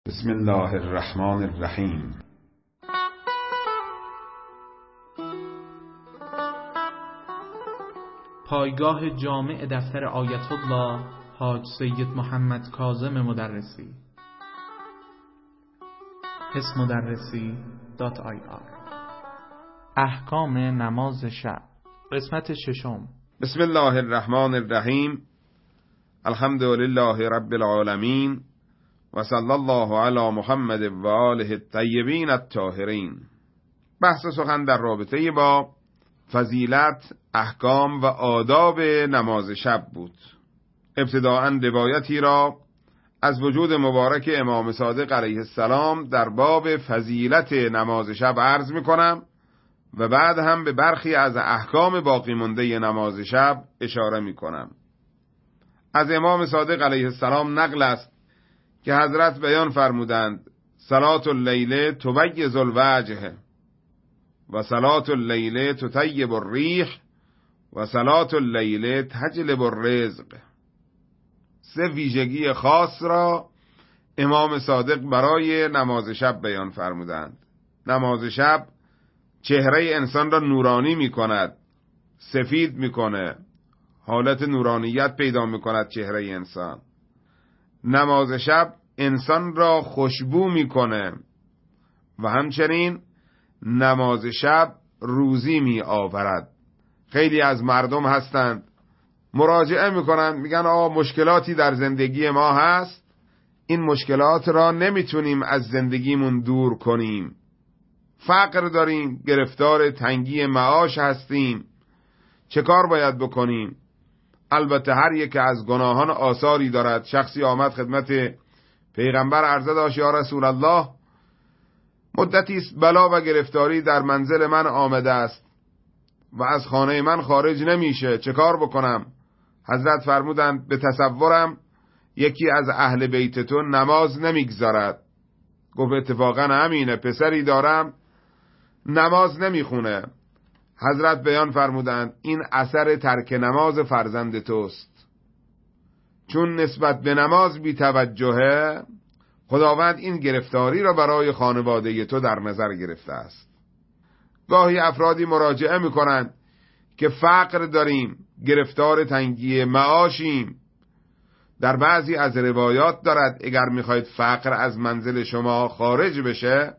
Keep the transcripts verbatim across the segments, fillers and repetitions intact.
بسم الله الرحمن الرحیم. پایگاه جامع دفتر آیت الله حاج سید محمد کاظم مدرسی حس مدرسی دات آی آر. احکام نماز شب، قسمت ششم. بسم الله الرحمن الرحیم. الحمد لله رب العالمین و صلی الله علی محمد و آله الطیبین الطاهرین. بحث سخن در رابطه با فضیلت، احکام و آداب نماز شب بود. ابتداءً روایتی را از وجود مبارک امام صادق علیه السلام در باب فضیلت نماز شب عرض می کنم و بعد هم به برخی از احکام باقی مانده نماز شب اشاره می کنم. از امام صادق علیه السلام نقل است که حضرت بیان فرمودند: صلاة اللیل تبیض الوجه و صلاة اللیل تطیب الریح و صلاة اللیل تجلب الرزق. سه ویژگی خاص را امام صادق برای نماز شب بیان فرمودند. نماز شب چهره انسان را نورانی می کند، سفید می کنه، حالت نورانیت پیدا می کند چهره انسان. نماز شب انسان را خوشبو می کنه و همچنین نماز شب روزی می آورد. خیلی از مردم هستند مراجعه می کنند، میگن آقا مشکلاتی در زندگی ما هست، این مشکلات را نمیتونیم از زندگیمون دور کنیم، فقر داریم، گرفتار تنگی معاش هستیم، چه کار باید بکنیم؟ البته هر یک از گناهان آثاری دارد. شخصی آمد خدمت پیغمبر عرضه داشت: یا رسول الله، مدتی است بلا و گرفتاری در منزل من آمده است و از خانه من خارج نمیشه، چه کار بکنم؟ حضرت فرمودند: به تصورم یکی از اهل بیت تو نماز نمیگذارد. گفت اتفاقا همینه، پسری دارم نماز نمیخونه. حضرت بیان فرمودند: این اثر ترک نماز فرزند توست، چون نسبت به نماز بی توجهه، خداوند این گرفتاری را برای خانواده تو در نظر گرفته است. گاهی افرادی مراجعه میکنند که فقر داریم، گرفتار تنگی معاشیم. در بعضی از روایات دارد اگر میخواید فقر از منزل شما خارج بشه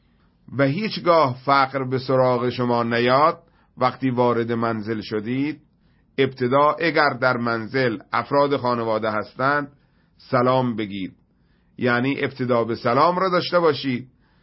و هیچگاه فقر به سراغ شما نیاد، وقتی وارد منزل شدید، ابتدا اگر در منزل افراد خانواده هستند سلام بگید، یعنی ابتدا به سلام را داشته باشید.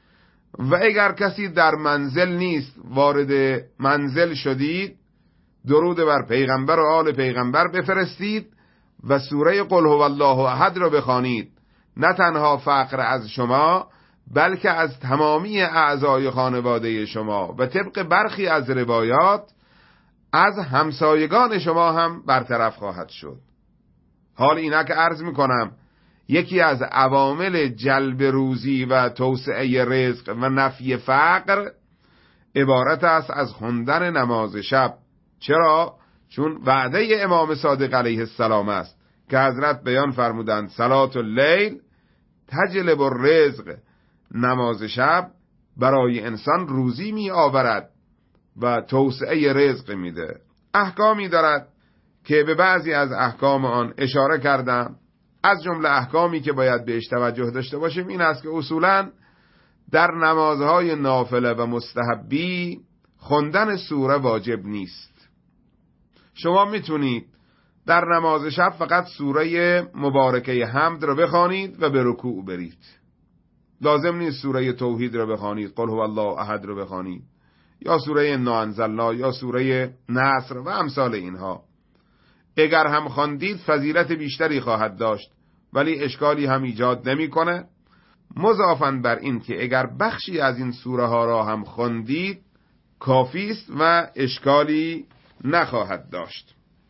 و اگر کسی در منزل نیست، وارد منزل شدید، درود بر پیغمبر و آل پیغمبر بفرستید و سوره قل هو الله احد را بخوانید. نه تنها فقر از شما بلکه از تمامی اعضای خانواده شما و طبق برخی از روایات از همسایگان شما هم برطرف خواهد شد. حال اینک عرض میکنم یکی از عوامل جلب روزی و توسعه رزق و نفی فقر عبارت است از خوندن نماز شب. چرا؟ چون وعده امام صادق علیه السلام است که حضرت بیان فرمودند: صلاة اللیل تجلب الرزق. نماز شب برای انسان روزی می آورد و توسعه رزق میده. احکامی دارد که به بعضی از احکام آن اشاره کردم. از جمله احکامی که باید بهش توجه داشته باشیم این است که اصولاً در نمازهای نافله و مستحبی خوندن سوره واجب نیست. شما میتونید در نماز شب فقط سوره مبارکه حمد را بخوانید و به رکوع برید. لازم نیست سوره توحید را بخوانید، قل هو الله احد را بخوانید، یا سوره انا انزلنا یا سوره نصر و امثال اینها. اگر هم خواندید فضیلت بیشتری خواهد داشت، ولی اشکالی هم ایجاد نمیکنه. مضافاً بر این که اگر بخشی از این سوره ها را هم خواندید کافی است و اشکالی نخواهد داشت.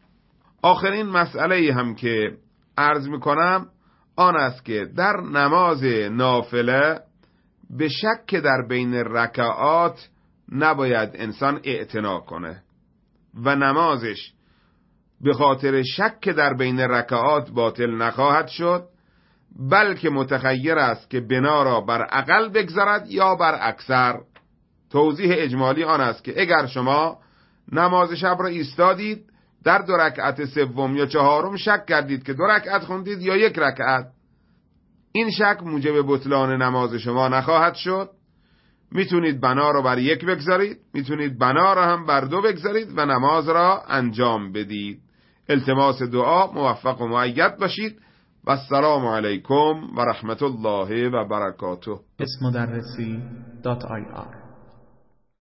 آخرین مسئله هم که عرض میکنم آن است که در نماز نافله به شک در بین رکعات نباید انسان اعتنا کنه و نمازش به خاطر شک در بین رکعات باطل نخواهد شد، بلکه متخیر است که بنا را بر اقل بگذارد یا بر اکثر. توضیح اجمالی آن است که اگر شما نماز شب را ایستادید، در دو رکعت سوم یا چهارم شک کردید که دو رکعت خوندید یا یک رکعت، این شک موجب بطلان نماز شما نخواهد شد. میتونید بنا را بر یک بگذارید، میتونید بنا را هم بر دو بگذارید و نماز را انجام بدید. التماس دعا، موفق و مؤید باشید و السلام علیکم و رحمت الله و برکاته. اسم مدرسی دات آی آر